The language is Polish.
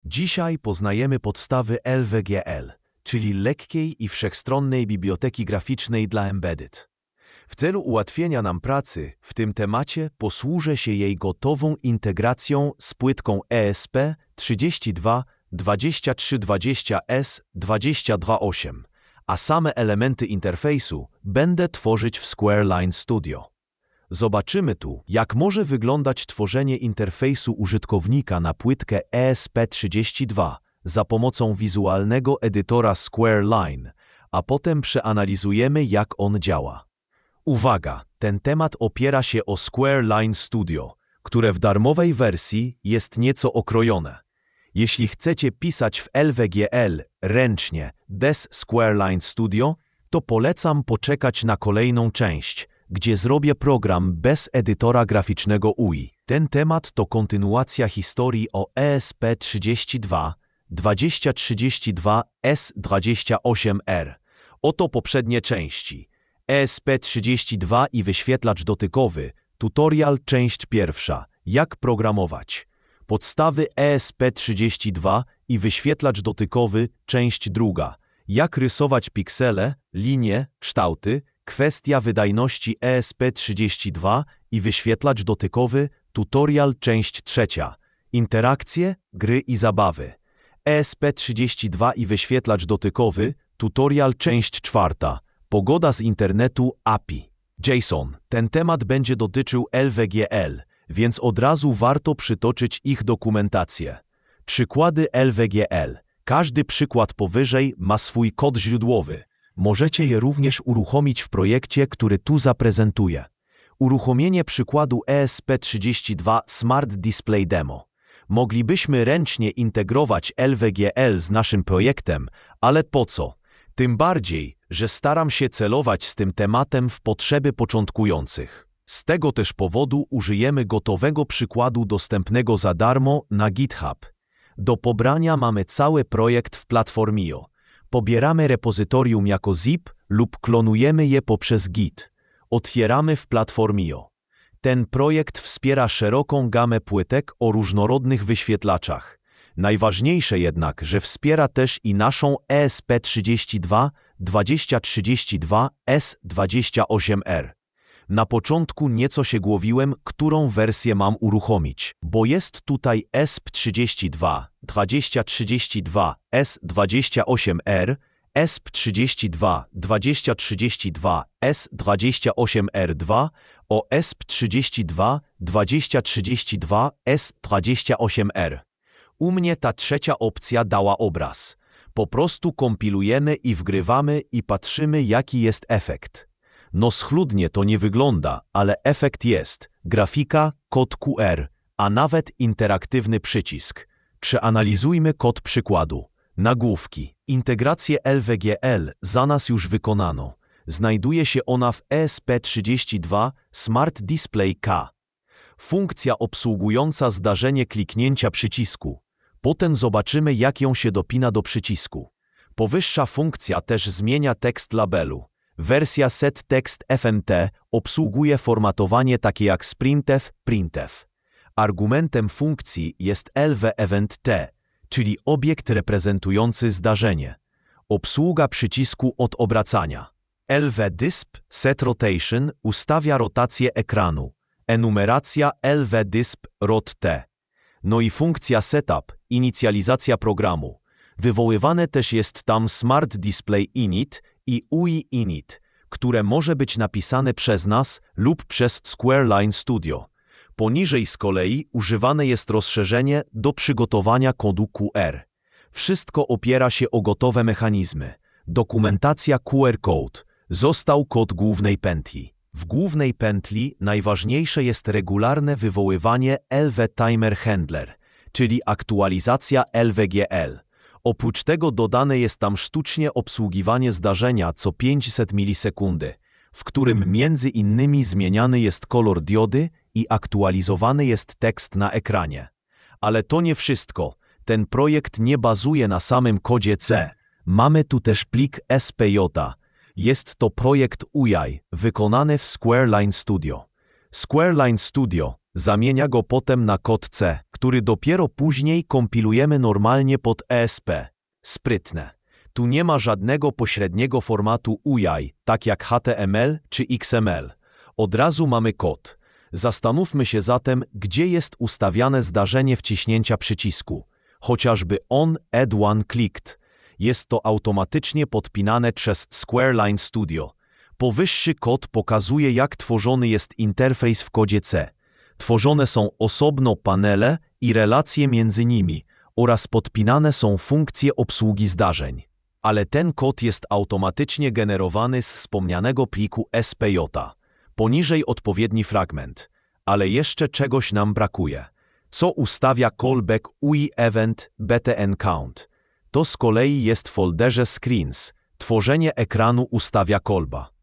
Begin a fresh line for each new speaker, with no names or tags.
Dzisiaj poznajemy podstawy LWGL, czyli lekkiej i wszechstronnej biblioteki graficznej dla Embedded. W celu ułatwienia nam pracy w tym temacie posłużę się jej gotową integracją z płytką ESP3220S228, a same elementy interfejsu będę tworzyć w Squareline Studio. Zobaczymy tu, jak może wyglądać tworzenie interfejsu użytkownika na płytkę ESP32 za pomocą wizualnego edytora Squareline, a potem przeanalizujemy, jak on działa. Uwaga! Ten temat opiera się o Squareline Studio, które w darmowej wersji jest nieco okrojone. Jeśli chcecie pisać w LWGL ręcznie bez Squareline Studio, to polecam poczekać na kolejną część, gdzie zrobię program bez edytora graficznego UI. Ten temat to kontynuacja historii o ESP32 2032S28R. Oto poprzednie części. ESP32 i wyświetlacz dotykowy, tutorial część pierwsza. Jak programować? Podstawy ESP32 i wyświetlacz dotykowy, część druga. Jak rysować piksele, linie, kształty, kwestia wydajności ESP32 i wyświetlacz dotykowy, tutorial część trzecia. Interakcje, gry i zabawy. ESP32 i wyświetlacz dotykowy, tutorial część czwarta. Pogoda z internetu API. JSON. Ten temat będzie dotyczył LWGL, więc od razu warto przytoczyć ich dokumentację. Przykłady LWGL. Każdy przykład powyżej ma swój kod źródłowy. Możecie je również uruchomić w projekcie, który tu zaprezentuję. Uruchomienie przykładu ESP32 Smart Display Demo. Moglibyśmy ręcznie integrować LWGL z naszym projektem, ale po co? Tym bardziej, że staram się celować z tym tematem w potrzeby początkujących. Z tego też powodu użyjemy gotowego przykładu dostępnego za darmo na GitHub. Do pobrania mamy cały projekt w Platformio. Pobieramy repozytorium jako zip lub klonujemy je poprzez Git. Otwieramy w Platformio. Ten projekt wspiera szeroką gamę płytek o różnorodnych wyświetlaczach. Najważniejsze jednak, że wspiera też i naszą ESP32 2032S28R. Na początku nieco się głowiłem, którą wersję mam uruchomić, bo jest tutaj ESP32 2032S28R, ESP32 2032 S28R2 o ESP32 2032 S28R. U mnie ta trzecia opcja dała obraz. Po prostu kompilujemy i wgrywamy i patrzymy, jaki jest efekt. No schludnie to nie wygląda, ale efekt jest. Grafika, kod QR, a nawet interaktywny przycisk. Przeanalizujmy kod przykładu. Nagłówki. Integrację LWGL za nas już wykonano. Znajduje się ona w ESP32 Smart Display K. Funkcja obsługująca zdarzenie kliknięcia przycisku. Potem zobaczymy, jak ją się dopina do przycisku. Powyższa funkcja też zmienia tekst labelu. Wersja setTextFMT obsługuje formatowanie takie jak sprintf, printf. Argumentem funkcji jest LWEvent T, czyli obiekt reprezentujący zdarzenie. Obsługa przycisku od obracania. LWDisp setRotation ustawia rotację ekranu. Enumeracja LWDisp rot T. No i funkcja setup, inicjalizacja programu. Wywoływane też jest tam Smart Display Init i UI Init, które może być napisane przez nas lub przez Squareline Studio. Poniżej z kolei używane jest rozszerzenie do przygotowania kodu QR. Wszystko opiera się o gotowe mechanizmy. Dokumentacja QR Code. Został kod głównej pętli. W głównej pętli najważniejsze jest regularne wywoływanie LW Timer Handler, czyli aktualizacja LWGL. Oprócz tego dodane jest tam sztucznie obsługiwanie zdarzenia co 500 milisekundy, w którym między innymi zmieniany jest kolor diody i aktualizowany jest tekst na ekranie. Ale to nie wszystko. Ten projekt nie bazuje na samym kodzie C. Mamy tu też plik SPJ. Jest to projekt UI, wykonany w Squareline Studio. Squareline Studio zamienia go potem na kod C, który dopiero później kompilujemy normalnie pod ESP. Sprytne. Tu nie ma żadnego pośredniego formatu UJAI, tak jak HTML czy XML. Od razu mamy kod. Zastanówmy się zatem, gdzie jest ustawiane zdarzenie wciśnięcia przycisku. Chociażby on add one clicked. Jest to automatycznie podpinane przez Squareline Studio. Powyższy kod pokazuje, jak tworzony jest interfejs w kodzie C. Tworzone są osobno panele i relacje między nimi oraz podpinane są funkcje obsługi zdarzeń. Ale ten kod jest automatycznie generowany z wspomnianego pliku SPJ. Poniżej odpowiedni fragment. Ale jeszcze czegoś nam brakuje. Co ustawia callback UI event btn count? To z kolei jest w folderze screens. Tworzenie ekranu ustawia callba.